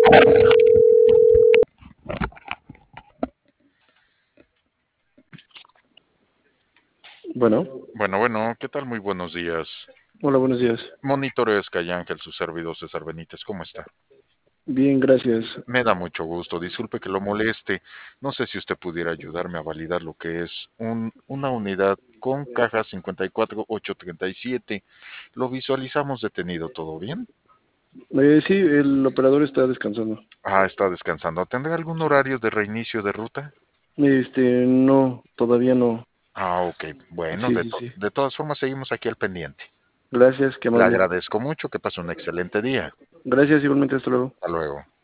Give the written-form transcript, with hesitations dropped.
Bueno, Bueno, ¿qué tal? Muy buenos días. hola, buenos días. Monitoreo Sky Ángel, su servidor César Benítez, ¿cómo está? Bien, gracias. Me da mucho gusto, disculpe que lo moleste. No sé si usted pudiera ayudarme a validar lo que es una unidad con caja 54837. Lo visualizamos detenido, ¿todo bien? Sí, el operador está descansando. Ah, está descansando. ¿Tendrá algún horario de reinicio de ruta? No, todavía no. Ah, ok. Bueno, Sí, sí, sí. de todas formas seguimos aquí al pendiente. Gracias, qué Le amable. agradezco mucho, que pase un excelente día. Gracias, igualmente, hasta luego. Hasta luego.